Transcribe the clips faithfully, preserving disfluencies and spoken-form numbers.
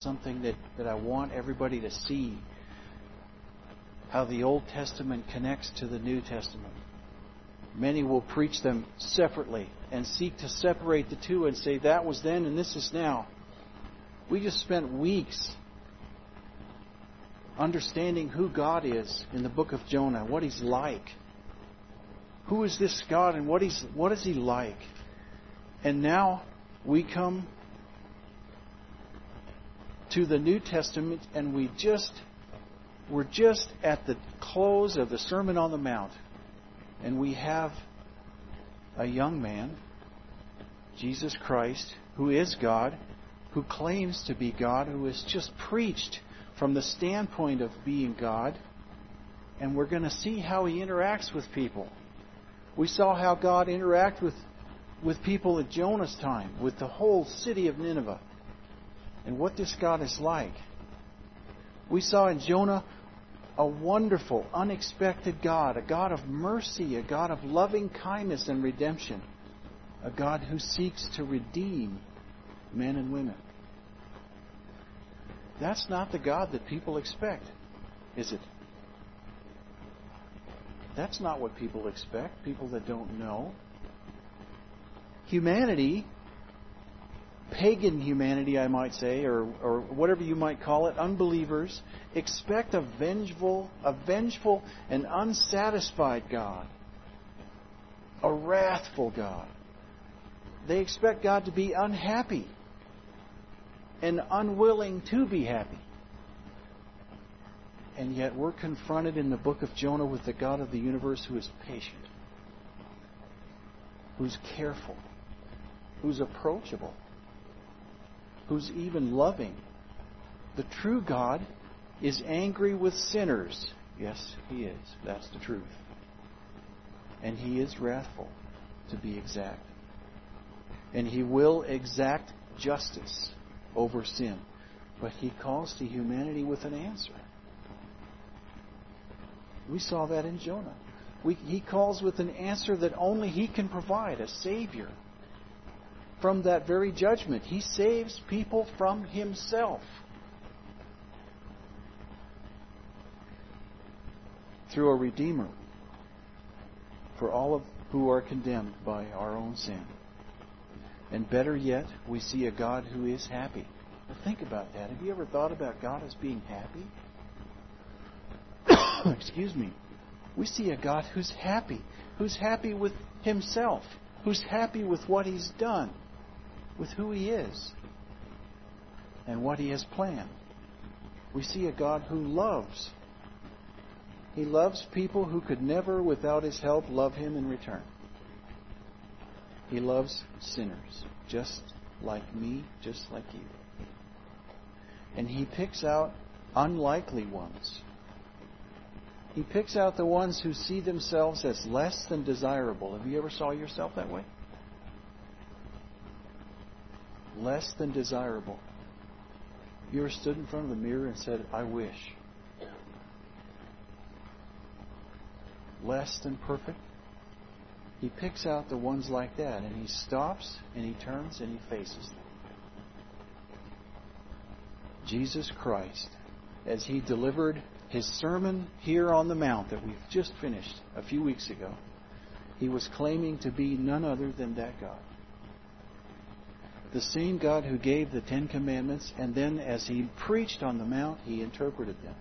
something that, that I want everybody to see, how the Old Testament connects to the New Testament. Many will preach them separately and seek to separate the two and say that was then and this is now. We just spent weeks understanding who God is in the book of Jonah, what He's like. Who is this God and what He's what is He like? And now we come to the New Testament, and we just we're just at the close of the Sermon on the Mount, and we have a young man, Jesus Christ, who is God, who claims to be God, who has just preached from the standpoint of being God, and we're going to see how He interacts with people. We saw how God interacted with with people at Jonah's time, with the whole city of Nineveh, and what this God is like. We saw in Jonah a wonderful, unexpected God, a God of mercy, a God of loving kindness and redemption, a God who seeks to redeem men and women. That's not the God that people expect, is it? That's not what people expect, people that don't know. Humanity, pagan humanity, I might say, or, or whatever you might call it, unbelievers, expect a vengeful, a vengeful and unsatisfied God, a wrathful God. They expect God to be unhappy and unwilling to be happy. And yet we're confronted in the book of Jonah with the God of the universe who is patient, who's careful, who's approachable, who's even loving. The true God is angry with sinners. Yes, He is. That's the truth. And He is wrathful, to be exact. And He will exact justice over sin. But He calls to humanity with an answer. We saw that in Jonah. We, he calls with an answer that only He can provide, a Savior. From that very judgment, He saves people from Himself through a Redeemer for all of who are condemned by our own sin. And better yet, we see a God who is happy. Now think about that. Have you ever thought about God as being happy? Excuse me. We see a God who's happy, who's happy with Himself, who's happy with what He's done, with who He is, and what He has planned. We see a God who loves. He loves people who could never, without His help, love Him in return. He loves sinners, just like me, just like you. And He picks out unlikely ones. He picks out the ones who see themselves as less than desirable. Have you ever saw yourself that way? Less than desirable. You ever stood in front of the mirror and said, I wish? Less than perfect? He picks out the ones like that, and He stops, and He turns, and He faces them. Jesus Christ, as He delivered His sermon here on the Mount that we've just finished a few weeks ago, He was claiming to be none other than that God. The same God who gave the Ten Commandments, and then as He preached on the Mount, He interpreted them.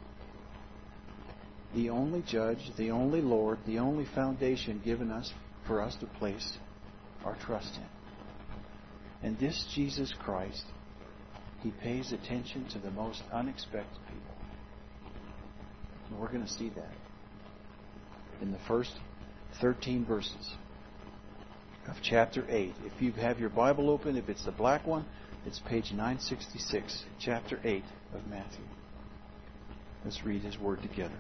The only judge, the only Lord, the only foundation given us for us to place our trust in. And this Jesus Christ, He pays attention to the most unexpected people. And we're going to see that in the first thirteen verses of chapter eight. If you have your Bible open, if it's the black one, it's page nine sixty-six, chapter eight of Matthew. Let's read His Word together.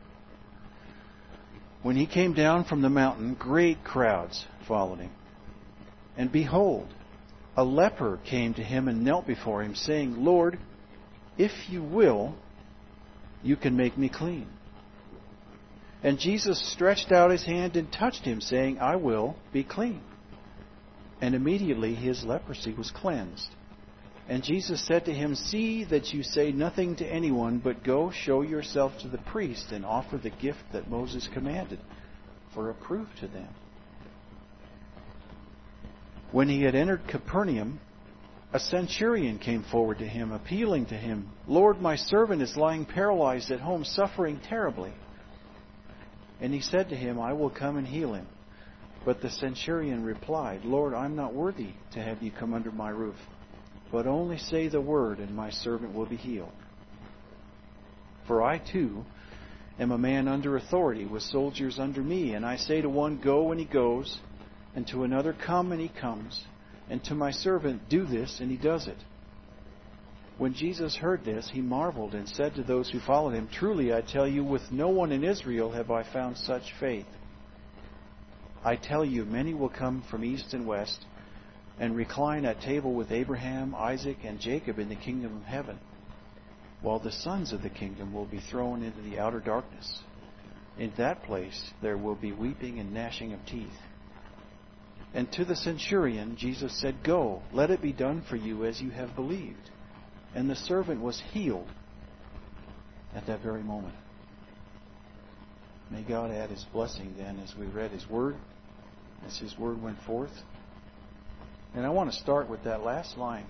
When He came down from the mountain, great crowds followed Him. And behold, a leper came to Him and knelt before Him, saying, Lord, if you will, you can make me clean. And Jesus stretched out His hand and touched him, saying, I will be clean. And immediately his leprosy was cleansed. And Jesus said to him, "See that you say nothing to anyone, but go show yourself to the priest and offer the gift that Moses commanded for a proof to them." When he had entered Capernaum, a centurion came forward to him, appealing to him, "Lord, my servant is lying paralyzed at home, suffering terribly." And he said to him, "I will come and heal him." But the centurion replied, "Lord, I'm not worthy to have you come under my roof, but only say the word, and my servant will be healed. For I too am a man under authority, with soldiers under me, and I say to one, 'Go,' and he goes, and to another, 'Come,' and he comes, and to my servant, 'Do this,' and he does it." When Jesus heard this, he marveled and said to those who followed him, "Truly I tell you, with no one in Israel have I found such faith. I tell you, many will come from east and west and recline at table with Abraham, Isaac, and Jacob in the kingdom of heaven, while the sons of the kingdom will be thrown into the outer darkness. In that place there will be weeping and gnashing of teeth." And to the centurion Jesus said, "Go, let it be done for you as you have believed." And the servant was healed at that very moment. May God add His blessing then as we read His Word, as His Word went forth. And I want to start with that last line.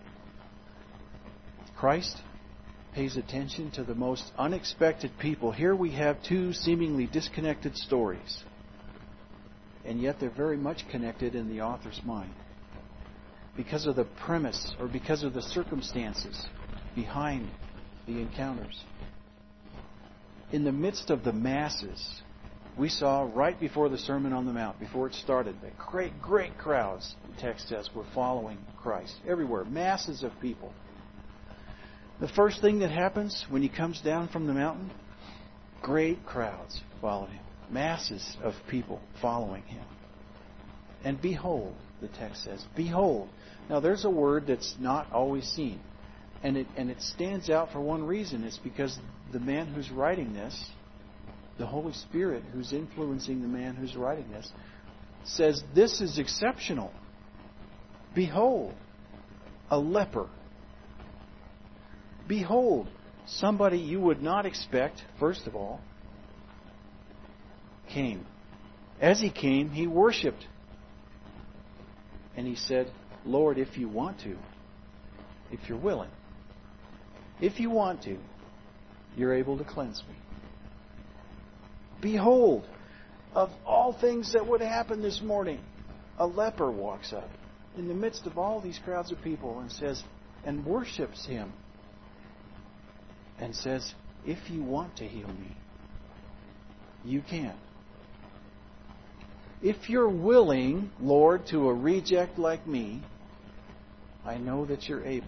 Christ pays attention to the most unexpected people. Here we have two seemingly disconnected stories, and yet they're very much connected in the author's mind because of the premise or because of the circumstances behind the encounters. In the midst of the masses, we saw right before the Sermon on the Mount, before it started, that great, great crowds, the text says, were following Christ. Everywhere, masses of people. The first thing that happens when He comes down from the mountain, great crowds follow Him. Masses of people following Him. And behold, the text says, behold. Now there's a word that's not always seen. And it, and it stands out for one reason. It's because the man who's writing this, the Holy Spirit who's influencing the man who's writing this, says this is exceptional. Behold, a leper. Behold, somebody you would not expect, first of all, came. As he came, he worshipped. And he said, "Lord, if you want to, if you're willing, if you want to, you're able to cleanse me." Behold, of all things that would happen this morning, a leper walks up in the midst of all these crowds of people and says, and worships Him, and says, "If you want to heal me, you can. If you're willing, Lord, to a reject like me, I know that you're able."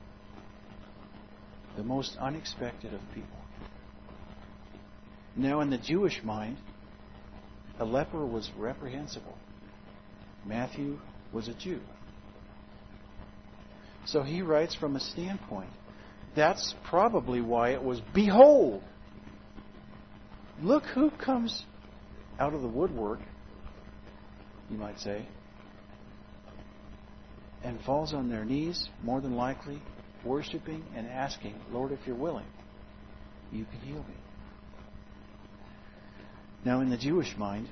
The most unexpected of people. Now, in the Jewish mind, a leper was reprehensible. Matthew was a Jew. So he writes from a standpoint. That's probably why it was, behold, look who comes out of the woodwork, you might say, and falls on their knees, more than likely, worshiping and asking, "Lord, if you're willing, you can heal me." Now, in the Jewish mind,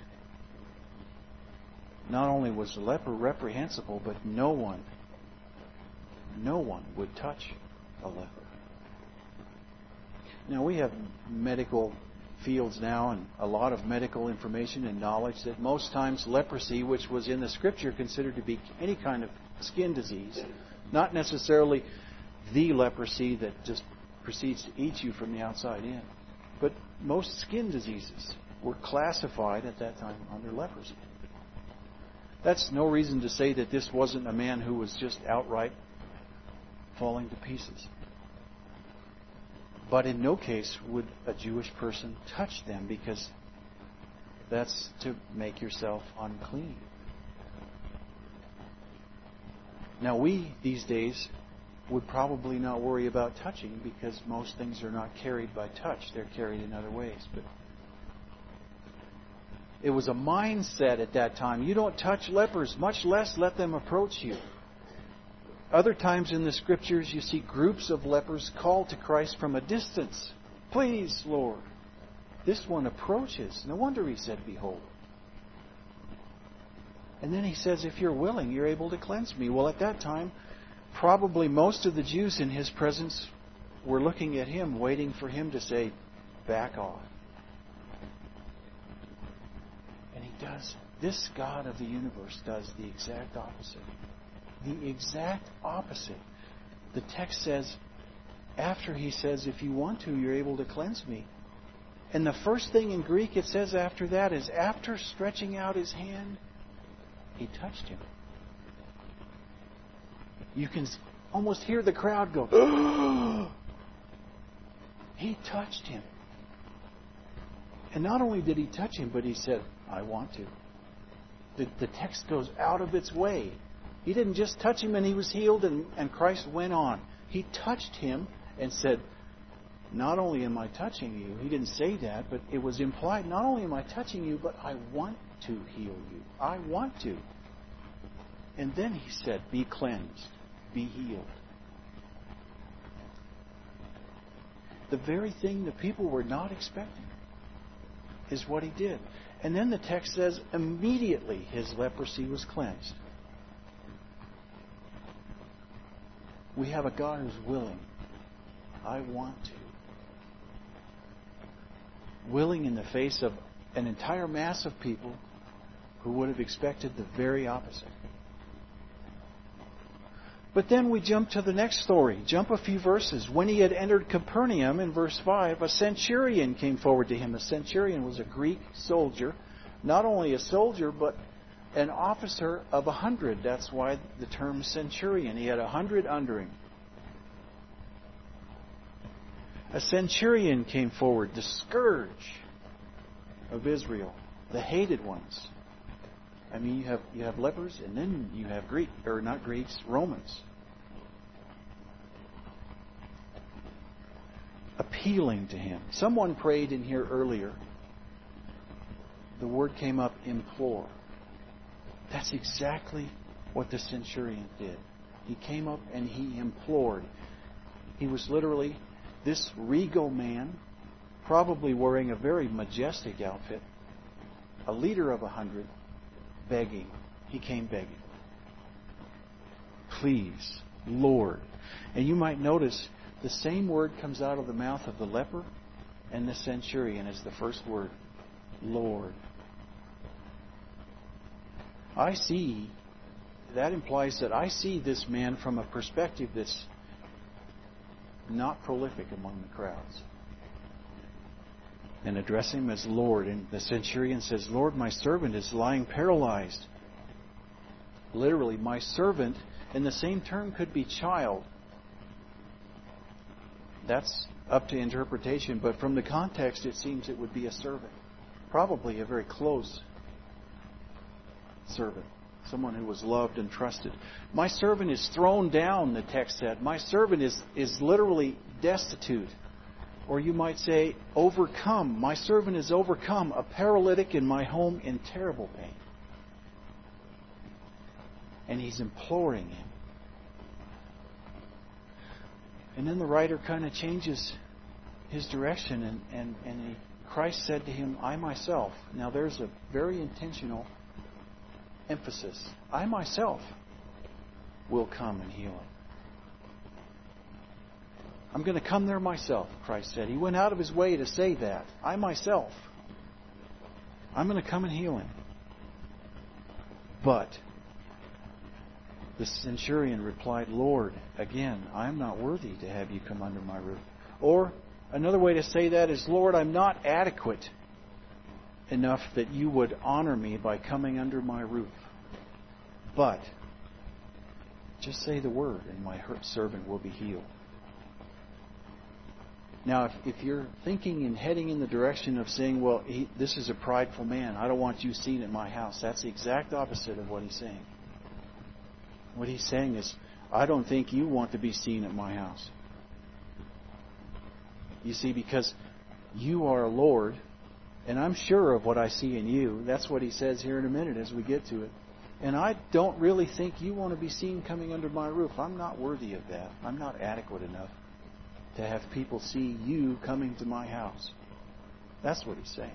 not only was the leper reprehensible, but no one, no one would touch a leper. Now, we have medical fields now and a lot of medical information and knowledge that most times leprosy, which was in the Scripture considered to be any kind of skin disease, not necessarily the leprosy that just proceeds to eat you from the outside in, but most skin diseases were classified at that time under leprosy. That's no reason to say that this wasn't a man who was just outright falling to pieces. But in no case would a Jewish person touch them, because that's to make yourself unclean. Now, we these days would probably not worry about touching, because most things are not carried by touch. They're carried in other ways. But it was a mindset at that time. You don't touch lepers, much less let them approach you. Other times in the Scriptures, you see groups of lepers call to Christ from a distance. Please, Lord. This one approaches. No wonder he said, behold. And then he says, if you're willing, you're able to cleanse me. Well, at that time, probably most of the Jews in his presence were looking at him, waiting for him to say, back off. And he does. This God of the universe does the exact opposite. The exact opposite. The text says, after he says, if you want to, you're able to cleanse me. And the first thing in Greek it says after that is, after stretching out his hand, he touched him. You can almost hear the crowd go, he touched him. And not only did he touch him, but he said, I want to. The, the text goes out of its way. He didn't just touch him and he was healed and, and Christ went on. He touched him and said, not only am I touching you, he didn't say that, but it was implied, not only am I touching you, but I want to heal you. I want to. And then he said, be cleansed, be healed. The very thing the people were not expecting is what he did. And then the text says, immediately his leprosy was cleansed. We have a God who's willing. I want to. Willing in the face of an entire mass of people who would have expected the very opposite. But then we jump to the next story. Jump a few verses. When he had entered Capernaum, in verse five, a centurion came forward to him. A centurion was a Greek soldier. Not only a soldier, but an officer of a hundred. That's why the term centurion. He had a hundred under him. A centurion came forward, the scourge of Israel, the hated ones. I mean, you have you have lepers, and then you have Greek, or not Greeks, Romans. Appealing to him. Someone prayed in here earlier. The word came up, implore. That's exactly what the centurion did. He came up and he implored. He was literally this regal man, probably wearing a very majestic outfit, a leader of a hundred, begging. He came begging. Please, Lord. And you might notice the same word comes out of the mouth of the leper and the centurion as the first word. Lord. I see, that implies that I see this man from a perspective that's not prolific among the crowds. And address him as Lord. And the centurion says, Lord, my servant is lying paralyzed. Literally, my servant, and the same term could be child. That's up to interpretation, but from the context it seems it would be a servant. Probably a very close servant. Someone who was loved and trusted. My servant is thrown down, the text said. My servant is, is literally destitute. Or you might say, overcome. My servant is overcome, a paralytic in my home in terrible pain. And he's imploring him. And then the writer kind of changes his direction, and, and, and he, Christ said to him, I myself. Now there's a very intentional emphasis. I myself will come and heal him. I'm going to come there myself, Christ said. He went out of his way to say that. I myself. I'm going to come and heal him. But the centurion replied, Lord, again, I am not worthy to have you come under my roof. Or another way to say that is, Lord, I'm not adequate enough that you would honor me by coming under my roof. But just say the word and my servant will be healed. Now, if, if you're thinking and heading in the direction of saying, well, he, this is a prideful man, I don't want you seen at my house, that's the exact opposite of what he's saying. What he's saying is, I don't think you want to be seen at my house. You see, because you are a Lord, and I'm sure of what I see in you. That's what he says here in a minute as we get to it. And I don't really think you want to be seen coming under my roof. I'm not worthy of that. I'm not adequate enough to have people see you coming to my house. That's what he's saying.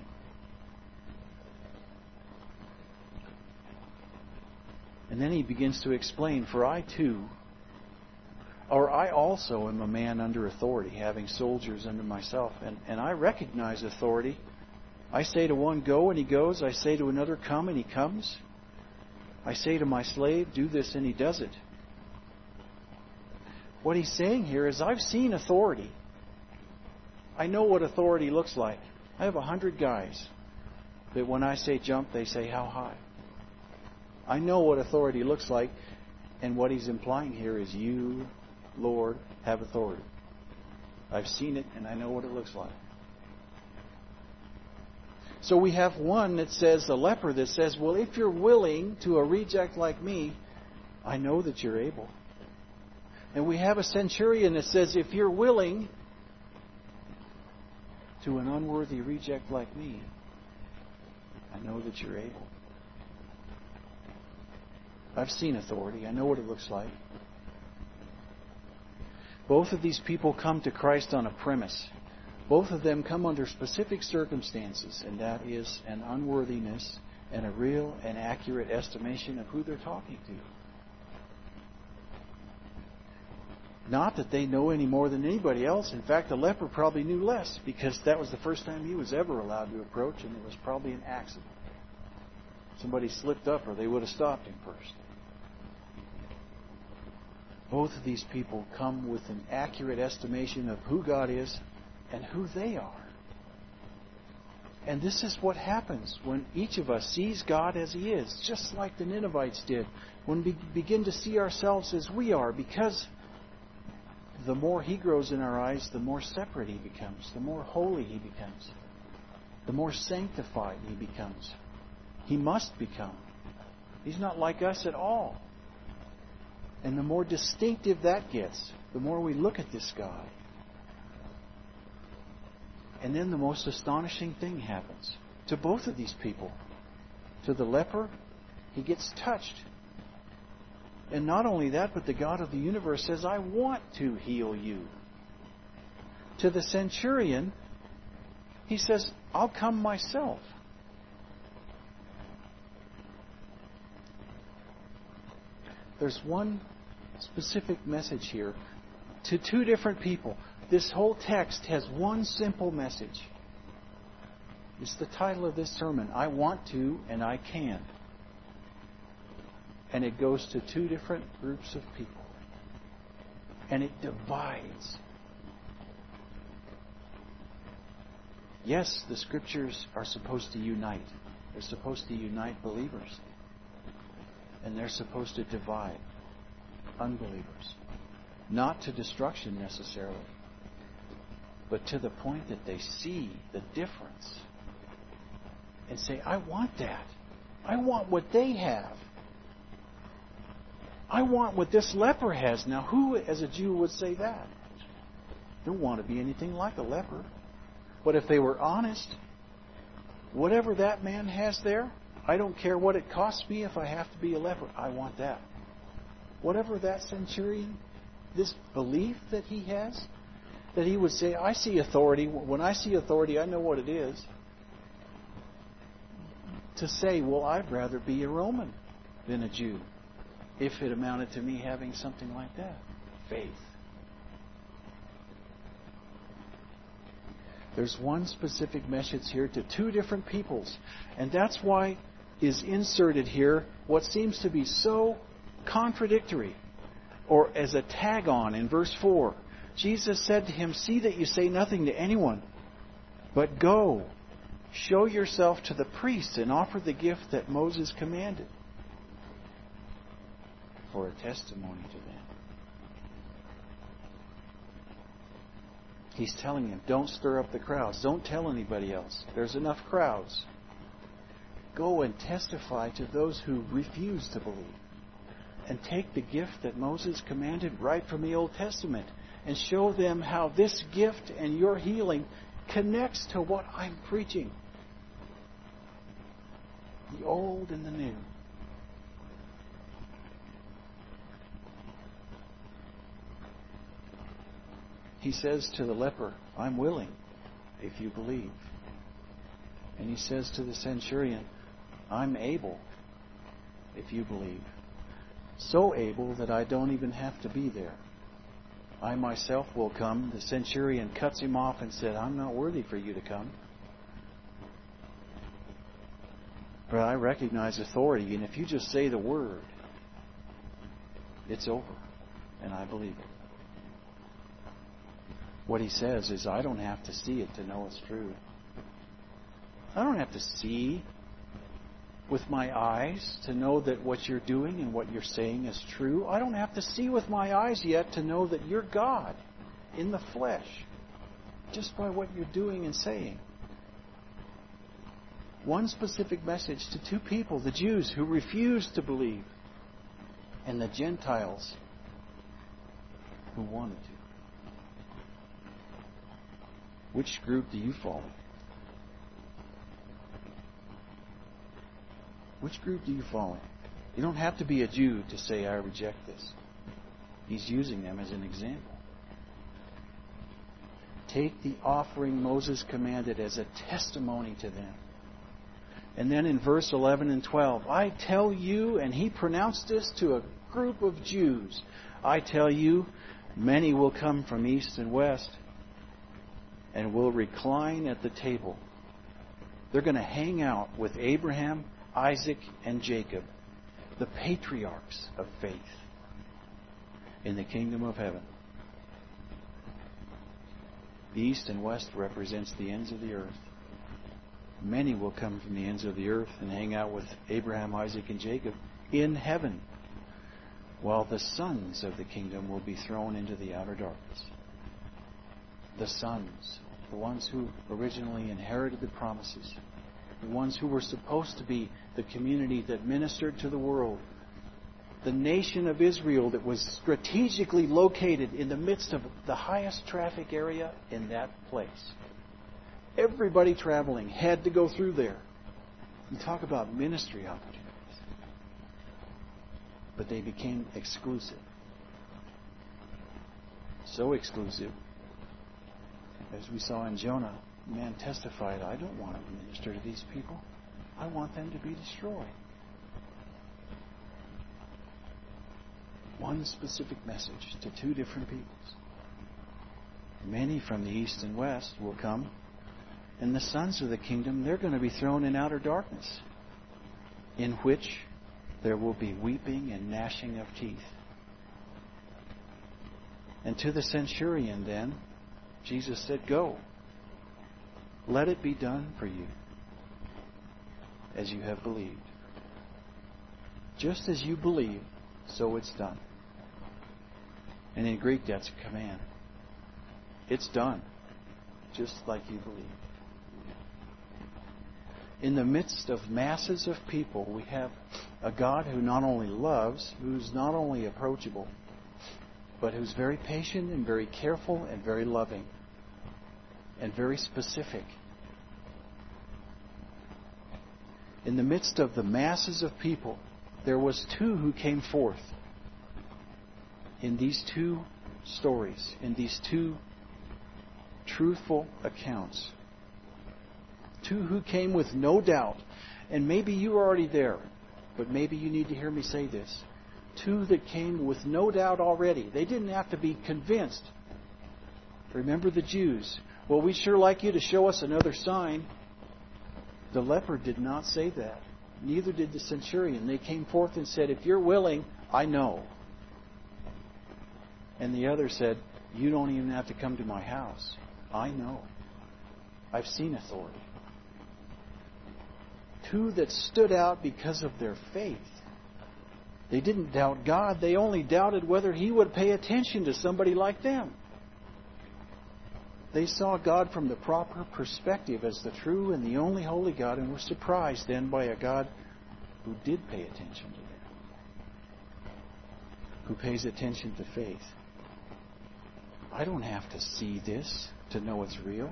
And then he begins to explain, for I too, or I also am a man under authority, having soldiers under myself. And, and I recognize authority. I say to one, go, and he goes. I say to another, come, and he comes. I say to my slave, do this, and he does it. What he's saying here is, I've seen authority. I know what authority looks like. I have a hundred guys that when I say jump, they say how high. I know what authority looks like, and what he's implying here is you, Lord, have authority. I've seen it, and I know what it looks like. So we have one that says, a leper that says, well, if you're willing to a reject like me, I know that you're able. And we have a centurion that says, if you're willing to an unworthy reject like me, I know that you're able. I've seen authority. I know what it looks like. Both of these people come to Christ on a premise. Both of them come under specific circumstances, and that is an unworthiness and a real and accurate estimation of who they're talking to. Not that they know any more than anybody else. In fact, the leper probably knew less, because that was the first time he was ever allowed to approach, and it was probably an accident. Somebody slipped up, or they would have stopped him first. Both of these people come with an accurate estimation of who God is and who they are. And this is what happens when each of us sees God as He is, just like the Ninevites did, when we begin to see ourselves as we are, because the more He grows in our eyes, the more separate He becomes, the more holy He becomes, the more sanctified He becomes. He must become. He's not like us at all. And the more distinctive that gets, the more we look at this God. And then the most astonishing thing happens to both of these people. To the leper, he gets touched. And not only that, but the God of the universe says, I want to heal you. To the centurion, he says, I'll come myself. There's one specific message here to two different people. This whole text has one simple message. It's the title of this sermon, I want to and I can. And it goes to two different groups of people. And it divides. Yes, the Scriptures are supposed to unite. They're supposed to unite believers. And they're supposed to divide unbelievers. Not to destruction necessarily, but to the point that they see the difference and say, I want that. I want what they have. I want what this leper has. Now, who as a Jew would say that? Don't want to be anything like a leper. But if they were honest, whatever that man has there, I don't care what it costs me if I have to be a leper. I want that. Whatever that centurion, this belief that he has, that he would say, I see authority. When I see authority, I know what it is. To say, well, I'd rather be a Roman than a Jew, if it amounted to me having something like that. Faith. There's one specific message here to two different peoples. And that's why is inserted here what seems to be so contradictory, or as a tag on in verse four. Jesus said to him, see that you say nothing to anyone, but go, show yourself to the priests and offer the gift that Moses commanded for a testimony to them. He's telling him, don't stir up the crowds. Don't tell anybody else. There's enough crowds. Go and testify to those who refuse to believe. And take the gift that Moses commanded right from the Old Testament and show them how this gift and your healing connects to what I'm preaching. The old and the new. he says to the leper, I'm willing if you believe. And he says to the centurion, I'm able if you believe. So able that I don't even have to be there. I myself will come. The centurion cuts him off and said, I'm not worthy for you to come. But I recognize authority, and if you just say the word, it's over. And I believe it. What he says is, I don't have to see it to know it's true. I don't have to see with my eyes to know that what you're doing and what you're saying is true. I don't have to see with my eyes yet to know that you're God in the flesh, just by what you're doing and saying. One specific message to two people, the Jews who refused to believe, and the Gentiles who wanted to. Which group do you follow? Which group do you follow? You don't have to be a Jew to say, I reject this. He's using them as an example. Take the offering Moses commanded as a testimony to them. And then in verse eleven and twelve, I tell you, and he pronounced this to a group of Jews, I tell you, many will come from east and west and will recline at the table. They're going to hang out with Abraham, Isaac, and Jacob, the patriarchs of faith, in the kingdom of heaven. The east and west represents the ends of the earth. Many will come from the ends of the earth and hang out with Abraham, Isaac, and Jacob in heaven, while the sons of the kingdom will be thrown into the outer darkness. The sons, the ones who originally inherited the promises, the ones who were supposed to be the community that ministered to the world, the nation of Israel that was strategically located in the midst of the highest traffic area in that place. Everybody traveling had to go through there. You talk about ministry opportunities. But they became exclusive. So exclusive, as we saw in Jonah, the man testified, I don't want to minister to these people. I want them to be destroyed. One specific message to two different peoples. Many from the east and west will come, and the sons of the kingdom, they're going to be thrown in outer darkness, in which there will be weeping and gnashing of teeth. And to the centurion then, Jesus said, go. Let it be done for you as you have believed. Just as you believe, so it's done. And in Greek, that's a command. It's done, just like you believe. In the midst of masses of people, we have a God who not only loves, who's not only approachable, but who's very patient and very careful and very loving and very specific. In the midst of the masses of people, there was two who came forth in these two stories, in these two truthful accounts. Two who came with no doubt. And maybe you were already there, but maybe you need to hear me say this. Two that came with no doubt already. They didn't have to be convinced. Remember the Jews. Well, we'd sure like you to show us another sign. The leper did not say that. Neither did the centurion. They came forth and said, if you're willing, I know. And the other said, you don't even have to come to my house. I know. I've seen authority. Two that stood out because of their faith. They didn't doubt God. They only doubted whether He would pay attention to somebody like them. They saw God from the proper perspective as the true and the only holy God, and were surprised then by a God who did pay attention to them, who pays attention to faith. I don't have to see this to know it's real.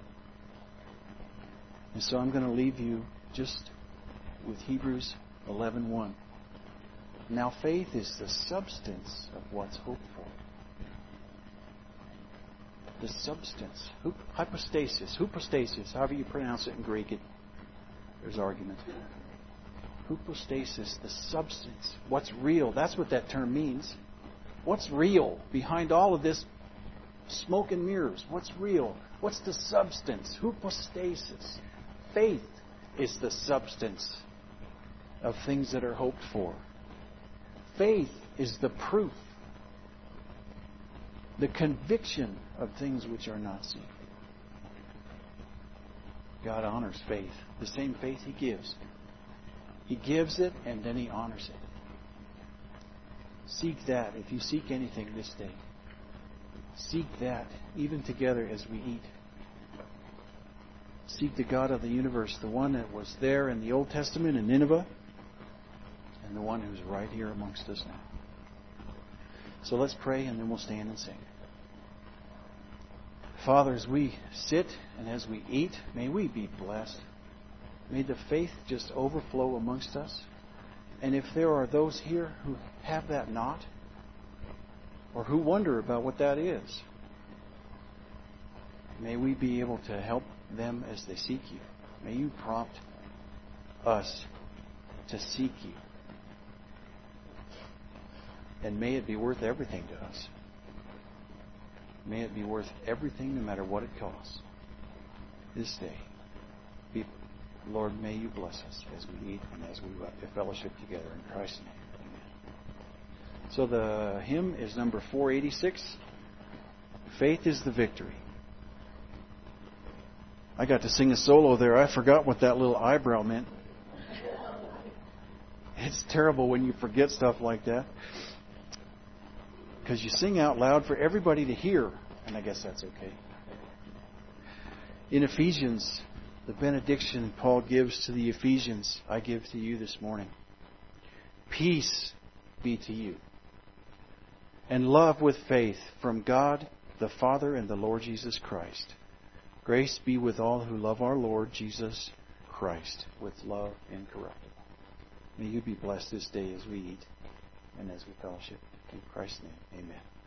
And so I'm going to leave you just with Hebrews eleven one. Now faith is the substance of what's hoped for. the substance. Hypostasis. Hypostasis. However you pronounce it in Greek, it, there's argument. Hypostasis, the substance. What's real? That's what that term means. What's real behind all of this smoke and mirrors? What's real? What's the substance? Hypostasis. Faith is the substance of things that are hoped for. Faith is the proof, the conviction of things which are not seen. God honors faith, the same faith He gives. He gives it and then He honors it. Seek that if you seek anything this day. Seek that even together as we eat. Seek the God of the universe, the one that was there in the Old Testament in Nineveh, and the one who's right here amongst us now. So let's pray and then we'll stand and sing. Father, as we sit and as we eat, may we be blessed. May the faith just overflow amongst us. And if there are those here who have that not, or who wonder about what that is, may we be able to help them as they seek You. May You prompt us to seek You. And may it be worth everything to us. May it be worth everything no matter what it costs. This day, be, Lord, may You bless us as we eat and as we fellowship together in Christ's name. Amen. So the hymn is number four eighty-six. Faith is the victory. I got to sing a solo there. I forgot what that little eyebrow meant. It's terrible when you forget stuff like that. Because you sing out loud for everybody to hear. And I guess that's okay. In Ephesians, the benediction Paul gives to the Ephesians, I give to you this morning. Peace be to you. And love with faith from God the Father and the Lord Jesus Christ. Grace be with all who love our Lord Jesus Christ with love incorruptible. May you be blessed this day as we eat and as we fellowship. In Christ's name, amen.